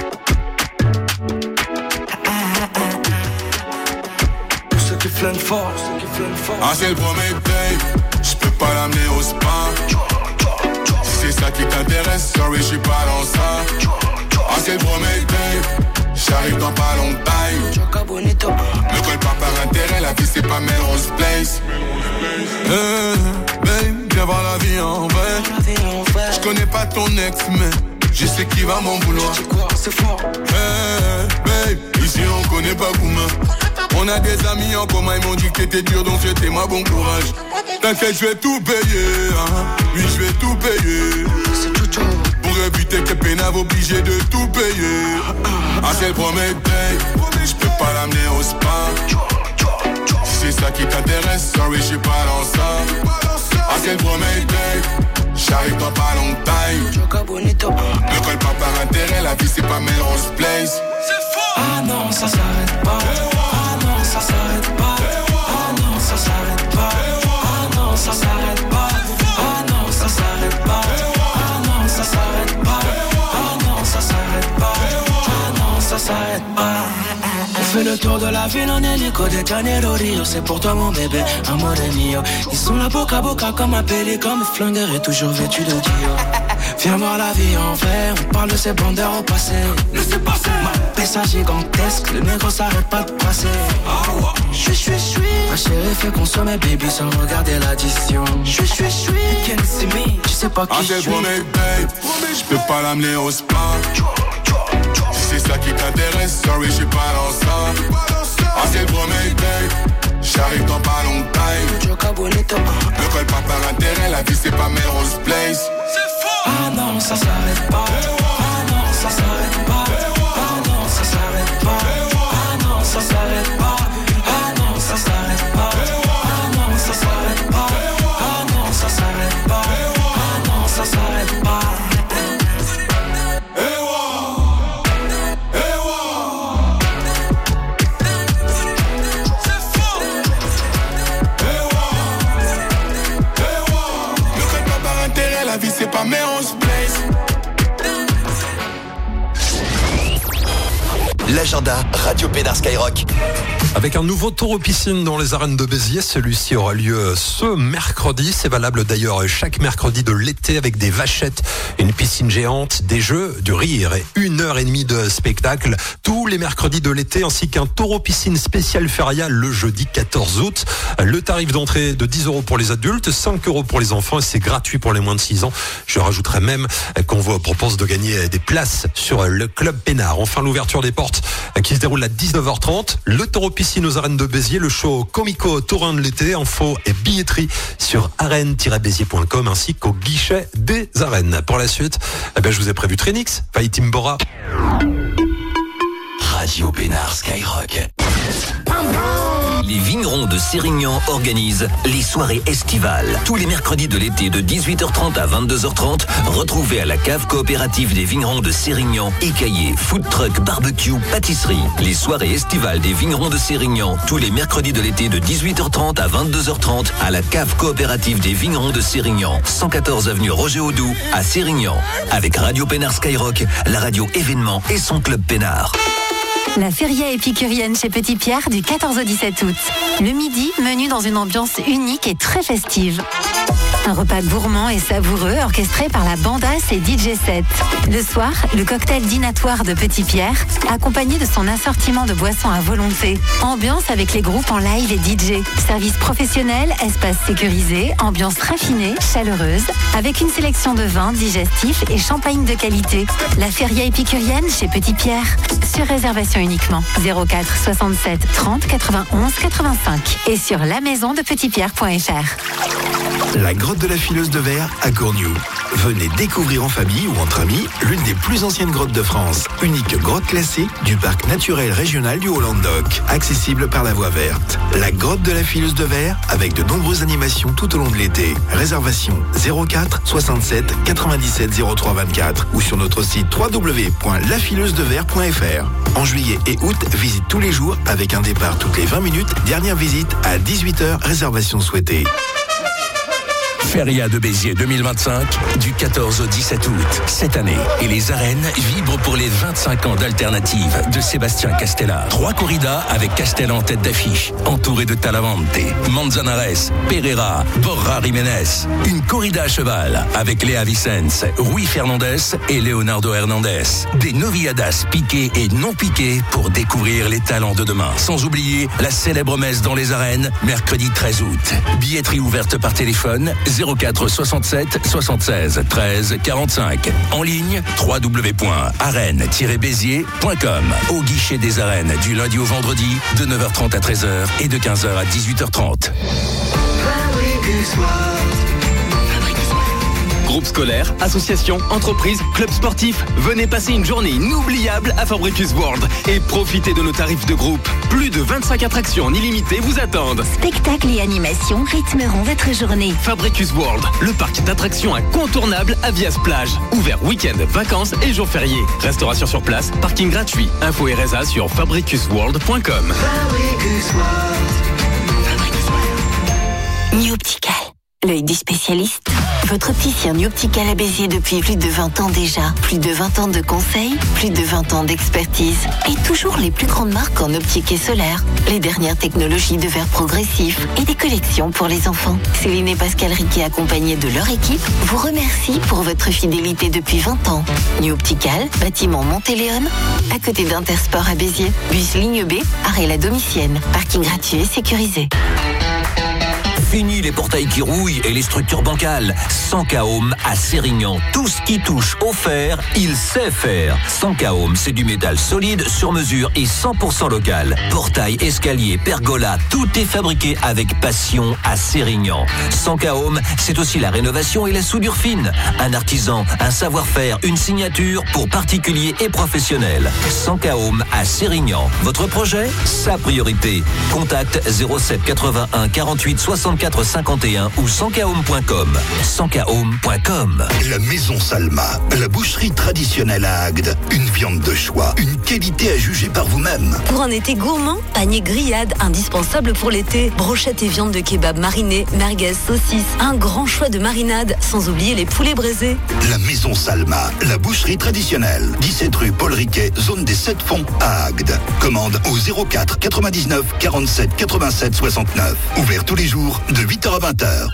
Ceux qui flânent fort, ceux qui flânent fort. Ah, c'est le premier date, je peux pas l'amener au spa. Si c'est ça qui t'intéresse, sorry, je suis pas dans ça. Ah, c'est le premier date, j'arrive dans pas longtemps. Ne colle pas par intérêt, la vie c'est pas Melrose Place. Hey, babe, viens voir la vie en vrai. Je connais pas ton ex, mais je sais qui va m'en vouloir. C'est fort. Hey, babe, ici on connaît pas Gouma. On a des amis en commun, ils m'ont dit que t'étais dur, donc c'était moi, bon courage. T'inquiète, je vais tout payer, hein. Oui, je vais tout payer. Pour éviter que pénave obligé de tout payer. Ah, c'est le premier date, je peux pas l'amener au spa. Si c'est ça qui t'intéresse, sorry, je suis pas dans ça. Ah, c'est le premier date, j'arrive dans pas longtemps. Ne colle pas par intérêt, la vie c'est pas Melrose Place. Ah non, ça s'arrête pas. Ah non, ça s'arrête pas. Ah non, ça s'arrête pas. Ah non, ça s'arrête pas. Ah non, ça s'arrête pas. Ah non, ça s'arrête pas. Ah non, ça s'arrête pas. Ah non, ça s'arrête pas. On fait le tour de la ville en hélico de Janeiro Rio. C'est pour toi mon bébé, amore mio. Ils sont là boca à boca comme un pélican. Mes flingueurs est toujours vêtu de Dio. Viens voir la vie en vrai, on parle de ces bandeurs au passé. Laissez passer. Ma pessa gigantesque, le négro s'arrête pas de passer. Je suis, je suis. Ma chérie fait consommer baby sans regarder l'addition. Je suis, je suis. You can't see me, tu sais pas qui ah, je suis. Ah, c'est le babe, je peux pas l'amener au spa. Si c'est ça qui t'intéresse, sorry, je suis pas dans ça. Ah, c'est le premier date, j'arrive dans pas longtemps. Ne colle pas par intérêt, la vie c'est pas Melrose Place. Ah non, ça s'arrête pas. Ah non, ça s'arrête pas. Ah non, ça s'arrête pas. Ah non, ça s'arrête pas. Ah non, ça s'arrête pas. Ah non, ça s'arrête pas. Ah non, ça s'arrête pas. Ah non, ça s'arrête pas. La vie c'est pas Melrose Place. L'agenda Radio Open Air Skyrock. Avec un nouveau tour aux piscines dans les arènes de Béziers, celui-ci aura lieu ce mercredi. C'est valable d'ailleurs chaque mercredi de l'été avec des vachettes, une piscine géante, des jeux, du rire et une heure et demie de spectacle tous les mercredis de l'été, ainsi qu'un tour aux piscines spécial feria le jeudi quatorze août. Le tarif d'entrée de dix euros pour les adultes, cinq euros pour les enfants et c'est gratuit pour les moins de six ans. Je rajouterai même qu'on vous propose de gagner des places sur le Club Pénard. Enfin, l'ouverture des portes qui se déroule à dix-neuf heures trente. Le tour aux piscines aux arènes de Béziers, le show Comico Tourin de l'été, info et billetterie sur arène tiret béziers point com ainsi qu'au guichet des arènes. Pour la suite, eh ben, je vous ai prévu Trinix, Faïtim Bora. Radio Open Air Skyrock. Les vignerons de Sérignan organisent les soirées estivales. Tous les mercredis de l'été de dix-huit heures trente à vingt-deux heures trente, retrouvez à la cave coopérative des vignerons de Sérignan, écaillés, food truck, barbecue, pâtisserie. Les soirées estivales des vignerons de Sérignan, tous les mercredis de l'été de dix-huit heures trente à vingt-deux heures trente, à la cave coopérative des vignerons de Sérignan, cent quatorze avenue Roger Audoux, à Sérignan. Avec Radio Open Air Skyrock, la radio événement et son club Pénard. La feria épicurienne chez Petit Pierre du quatorze au dix-sept août. Le midi, menu dans une ambiance unique et très festive. Un repas gourmand et savoureux orchestré par la bandasse et D J set. Le soir, le cocktail dînatoire de Petit Pierre, accompagné de son assortiment de boissons à volonté. Ambiance avec les groupes en live et D J. Service professionnel, espace sécurisé, ambiance raffinée, chaleureuse, avec une sélection de vins digestifs et champagne de qualité. La feria épicurienne chez Petit Pierre. Sur réservation uniquement. zéro quatre soixante-sept trente quatre-vingt-onze quatre-vingt-cinq. Et sur la maison de petit pierre point f r. La grotte de la Fileuse de Verre à Courniou. Venez découvrir en famille ou entre amis l'une des plus anciennes grottes de France. Unique grotte classée du parc naturel régional du Haut-Languedoc. Accessible par la voie verte. La grotte de la Fileuse de Verre avec de nombreuses animations tout au long de l'été. Réservation zéro quatre soixante-sept quatre-vingt-dix-sept zéro trois vingt-quatre ou sur notre site w w w point la fileuse de verre point f r. En juillet et août, visite tous les jours avec un départ toutes les vingt minutes. Dernière visite à dix-huit heures, réservation souhaitée. Feria de Béziers deux mille vingt-cinq, du quatorze au dix-sept août. Cette année, et les arènes vibrent pour les vingt-cinq ans d'Alternative de Sébastien Castella. Trois corridas avec Castella en tête d'affiche, entouré de Talavante, Manzanares, Pereira, Borja Jiménez. Une corrida à cheval avec Léa Vicens, Rui Fernandez et Leonardo Hernandez. Des noviadas piquées et non piquées pour découvrir les talents de demain. Sans oublier la célèbre messe dans les arènes, mercredi treize août. Billetterie ouverte par téléphone zéro quatre soixante-sept soixante-seize treize quarante-cinq. En ligne w w w point arène tiret béziers point com. Au guichet des arènes du lundi au vendredi de neuf heures trente à treize heures et de quinze heures à dix-huit heures trente. Groupe scolaire, association, entreprise, club sportif, venez passer une journée inoubliable à Fabricus World et profitez de nos tarifs de groupe. Plus de vingt-cinq attractions en illimité vous attendent. Spectacles et animations rythmeront votre journée. Fabricus World, le parc d'attractions incontournable à Vias-Plage. Ouvert week-end, vacances et jours fériés. Restauration sur place, parking gratuit. Info R S A sur fabricus world point com. New Optical, l'œil du spécialiste. Votre opticien New Optical à Béziers depuis plus de vingt ans déjà. Plus de vingt ans de conseils, plus de vingt ans d'expertise. Et toujours les plus grandes marques en optique et solaire. Les dernières technologies de verre progressif et des collections pour les enfants. Céline et Pascal Riquet, accompagnés de leur équipe, vous remercient pour votre fidélité depuis vingt ans. New Optical, bâtiment Montéléon, à côté d'Intersport à Béziers. Bus ligne B, arrêt la Domitienne. Parking gratuit et sécurisé. Fini les portails qui rouillent et les structures bancales. Sankahome à Sérignan. Tout ce qui touche au fer, il sait faire. Sankahome, c'est du métal solide, sur mesure et cent pour cent local. Portail, escalier, pergola, tout est fabriqué avec passion à Sérignan. Sankahome, c'est aussi la rénovation et la soudure fine. Un artisan, un savoir-faire, une signature pour particuliers et professionnels. Sankahome à Sérignan. Votre projet, sa priorité. Contact zéro sept quatre-vingt-un quarante-huit soixante-quatre cinquante et un ou sankahome point com. sankahome point com. La Maison Salma, la boucherie traditionnelle à Agde. Une viande de choix, une qualité à juger par vous-même. Pour un été gourmand, panier grillade indispensable pour l'été. Brochettes et viande de kebab marinée, merguez, saucisses, un grand choix de marinades, sans oublier les poulets braisés. La Maison Salma, la boucherie traditionnelle. dix-sept rue Paul Riquet, zone des sept fonds à Agde. Commande au zéro quatre quatre-vingt-dix-neuf quarante-sept quatre-vingt-sept soixante-neuf. Ouvert tous les jours de huit heures à vingt heures.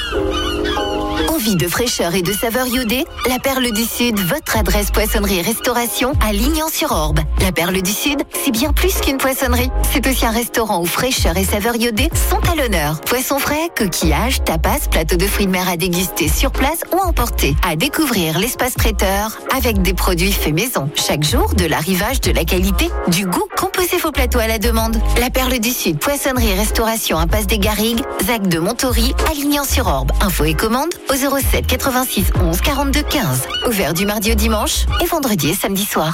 Envie de fraîcheur et de saveur iodée? La Perle du Sud, votre adresse poissonnerie et restauration à Lignan-sur-Orbe. La Perle du Sud, c'est bien plus qu'une poissonnerie. C'est aussi un restaurant où fraîcheur et saveur iodée sont à l'honneur. Poissons frais, coquillages, tapas, plateaux de fruits de mer à déguster sur place ou à emporter. À découvrir l'espace traiteur avec des produits faits maison. Chaque jour, de l'arrivage, de la qualité, du goût. Composez vos plateaux à la demande. La Perle du Sud, poissonnerie et restauration impasse des Garrigues, Zac de Montory, à Lignan-sur-Orbe. Info et commande au zéro sept quatre-vingt-six onze quarante-deux quinze. Ouvert du mardi au dimanche et vendredi et samedi soir.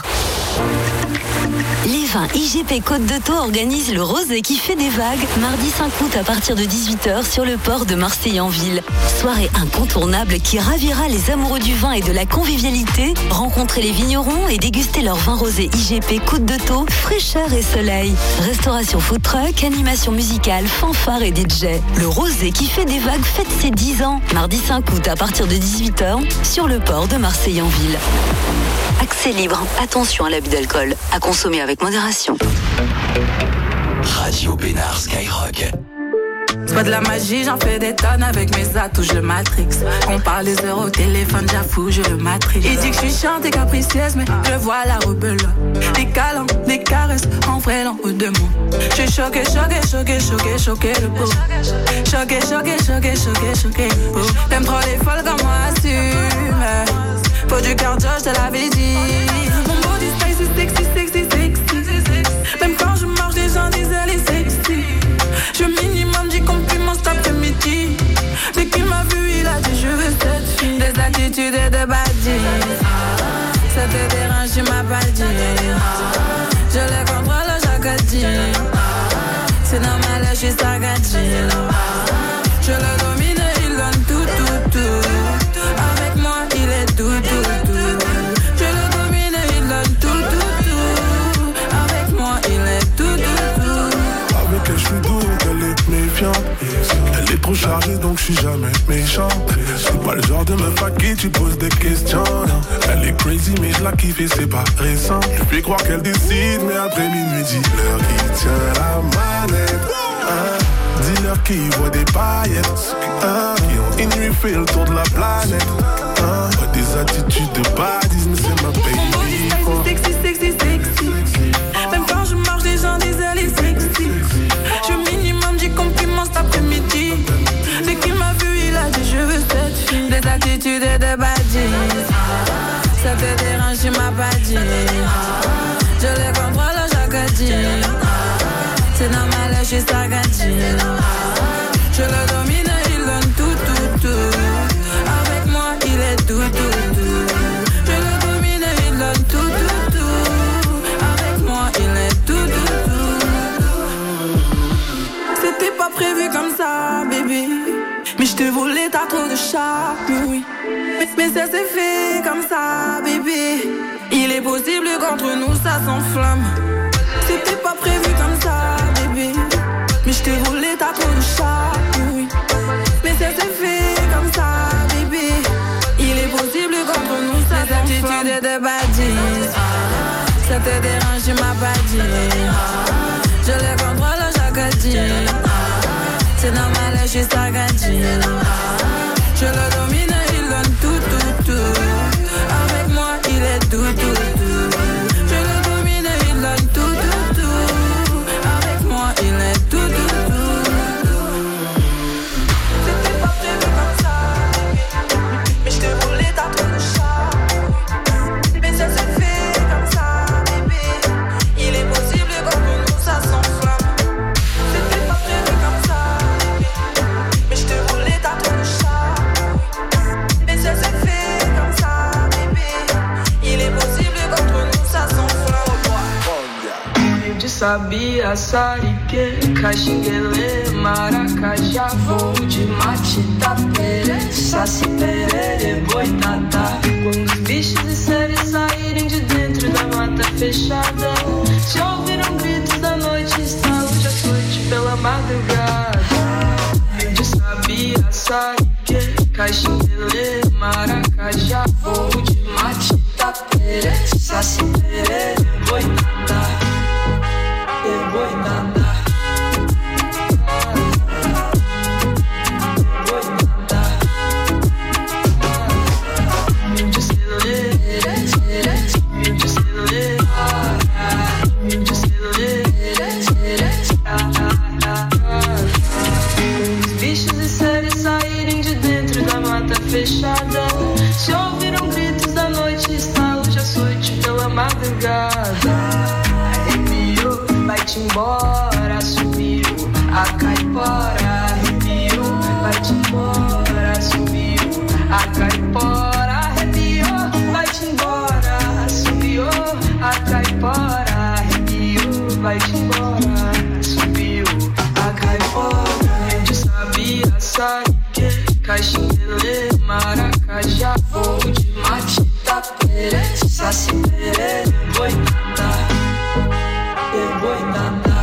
Les vins I G P Côte de Thau organisent le Rosé qui fait des vagues mardi cinq août à partir de dix-huit heures sur le port de Marseille-en-Ville. Soirée incontournable qui ravira les amoureux du vin et de la convivialité. Rencontrez les vignerons et dégustez leur vin rosé I G P Côte de Thau, fraîcheur et soleil. Restauration food truck, animation musicale, fanfare et D J. Le Rosé qui fait des vagues fête ses dix ans. Mardi cinq août à partir de dix-huit heures sur le port de Marseille-en-Ville. Accès libre. Attention à l'abus d'alcool. À consommer avec modération. Radio Bénard Skyrock. C'est pas de la magie, j'en fais des tonnes avec mes atouts, je le matrix. On parle des heures au téléphone, j'avoue, je le matrix. Il dit que je suis chiante et capricieuse, mais je vois la rebelle. Des câlins, des caresses, en vrai l'en haut de moi. Je suis choqué, choqué, choqué, choqué, choqué le beau. Choqué, choqué, choqué, choqué, choqué le beau. T'aimes trop les folles comme moi, assume. Faut du cardio, je te l'avais dit. Mon body spicy, sexy, sexy, sexy. Même quand je marche, les gens disent elle est sexy. Je minimum, j'ai compliments cet après-midi. Dès qu'il m'a vu, attitudes de badis. Ça te dérange, tu m'as pas dit. Je les contrôle chaque jour. C'est normal, je suis sagadine. Je le domine, il donne tout, tout, tout. Avec moi, il est tout, tout, tout. Je le domine, il donne tout, tout, tout. Avec moi, il est tout, tout, tout. Avec elle, je suis doux, elle est méfiante. Elle est trop chargée, donc je suis jamais méchant. C'est pas le genre de meuf à qui tu poses des questions. Elle est crazy, mais je la kiffe et c'est pas récent. Je fais croire qu'elle décide, mais après minuit, dis-leur qui tient la manette. Hein? Dis-leur qui voit des paillettes, hein? Qui ont une nuit fait le tour de la planète, hein? Pas des attitudes de badisme, mais c'est ma baby. Sexy, sexy, sexy, sexy. Même quand je marche, les gens disent elle est sexy. Je minimum du compliment cet après-midi. Dès qu'il m'a vu, il a dit je veux cette fille. Des attitudes et de badis. Ça te dérange, tu m'as pas dit. Je les contrôle chaque jour. C'est normal, je suis sagadine. Je le domine, il donne tout, tout, tout. Avec moi, il est tout, tout, tout. Je le domine, il donne tout, tout, tout. Avec moi, il est tout, tout, tout. C'était pas prévu comme ça, bébé. Mais je te voulais, t'as trop de charme, oui. Mais, mais ça s'est fait comme ça, bébé. Il est possible qu'entre nous, ça s'enflamme. C'était pas prévu comme ça, bébé. Mais je te voulais, t'as trop de charme, oui. Mais ça s'est fait comme ça, bébé. Il est possible qu'entre nous ça s'enflamme. Des attitudes de badis. Ça te dérange, tu m'as pas dit. Je les contrôle chaque jour. C'est normal, je suis sagadine. Je le domine, il donne tout, tout, tout. Avec moi, il est tout, tout, tout. Je le domine, il donne tout, tout, tout. Avec moi, il est tout, tout, tout. C'était pas prévu comme ça, mais je te voulais, t'as trop de charme. Mais ça s'est fait comme ça, bébé. Il est possible qu'entre nous ça s'enflamme. C'était pas prévu comme ça, mais je te voulais, t'as trop de charme. Mais ça s'est fait comme ça, bébé. Il est possible qu'entre nous ça s'enflamme. De sabia, sarique, caxinguele, maracajá, voo de mate, tapere, saci, perere, boitatá. Quando os bichos e séries saírem de dentro da mata fechada, se ouviram gritos da noite, estalo de açoite pela madrugada. De sabia, sarique, caxinguele, maracajá, voo de mate, tapere, saci, perere, boitatá. Fechada, se ouviram gritos da noite, estalo de açoite pela madrugada. Arrepiou, vai-te embora, sumiu a caipora. Arrepiou, vai-te embora, sumiu a caipora. Arrepiou, vai-te embora, sumiu a caipora. Arrepiou, vai-te embora, sumiu a caipora. De sabia, sabe caxinguele, maracajá, voo de mate, tapere, saci, perere, boitatá, e boitatá.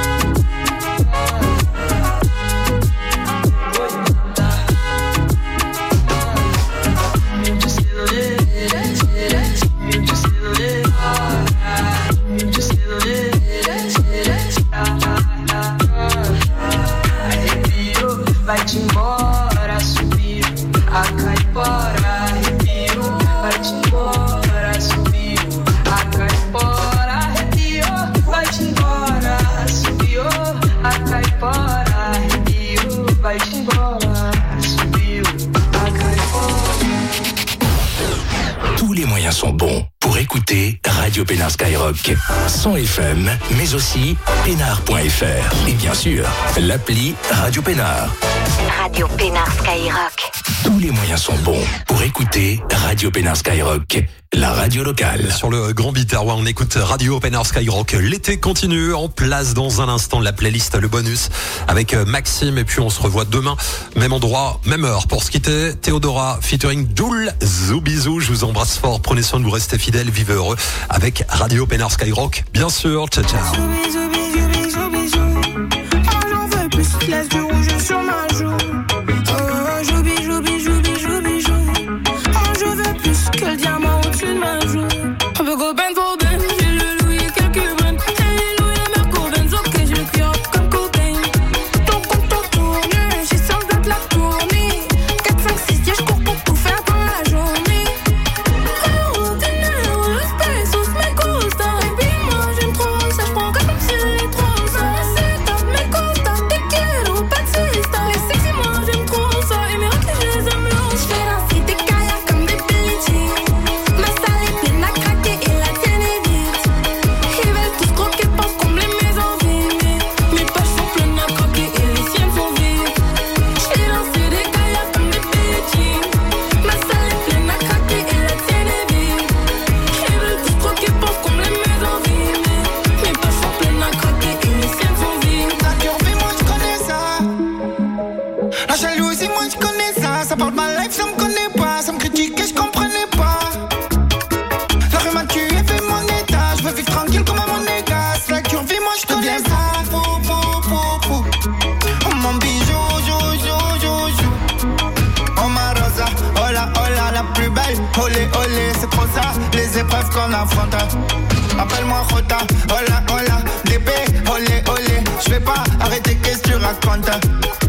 Vai-te embora, subiu a caipora. Arrepiou, vai-te embora, subiu a caipora. Arrepiou, vai-te embora, subiu a caipora. Arrepiou, vai-te embora, subiu a caipora. Tous les moyens sont bons pour écouter Radio Pénard Skyrock. Son F M, mais aussi pénard point F R. Et bien sûr, l'appli Radio Pénard. Radio Pénard Skyrock. Tous les moyens sont bons pour écouter Radio Pénard Skyrock, la radio locale. Sur le Grand Biterrois, on écoute Radio Pénard Skyrock. L'été continue, en place dans un instant la playlist, le bonus avec Maxime. Et puis on se revoit demain, même endroit, même heure. Pour se quitter, Théodora featuring Doul, Zoubizou. Je vous embrasse fort, prenez soin de vous, restez fidèles, vivez heureux avec Radio Pénard Skyrock. Bien sûr, ciao ciao. Laisse du rouge sur ma joue. Oh, joubi, joubi, joubi, joubi, jou. Oh, je veux plus que le diamant au-dessus de ma joue. Un peu copain pour ben, j'ai le louis et quelques bennes. Hey, Louis et Merco, Benz, ok, je le crie up comme cocaine. Ton compte, ton tourné, j'ai sans date la tournée. quatre, cinq, six, yeah, je cours pour tout faire dans la journée. Oh, dinero, le space, os me gusta. Et puis moi, j'aime trop ça, je prends comme si elle est trop ça. C'est top, me gusta, te quiero, patsista. Les sexy, moi, j'aime trop ça. Et mes raclés, je les aime longs. Je fais danser des kayaks comme des pelletiers. Ma salle est pleine à craquer et la tienne est vide. Ils veulent tous croquer pour combler mes envies. Mais mes poches sont pleines à croquer et les siennes sont vides. Je fais danser des kayaks comme des pelletiers. Ma salle est pleine à craquer et la tienne est vide. Ils veulent tous croquer pour combler mes envies. Mais mes poches sont pleines à craquer et les siennes sont vides. La curvée, moi je connais ça. La jalousie, moi je connais ça. Ça parle de ma life, ça me connaît pas. Ça me critique et je comprenais pas. La rue m'a tué, fait mon état. Je veux vivre tranquille comme à mon égas. La curvée, moi je connais ça. Pou, pou, pou, pou. Oh mon bijou, jou, jou, jou, jou. Oh ma rosa, hola, hola, la plus belle. Olé, olé, c'est trop ça. Les épreuves qu'on affronte. Appelle-moi Rota, hola, hola, D B, olé, olé. Je vais pas arrêter, qu'est-ce que tu racontes?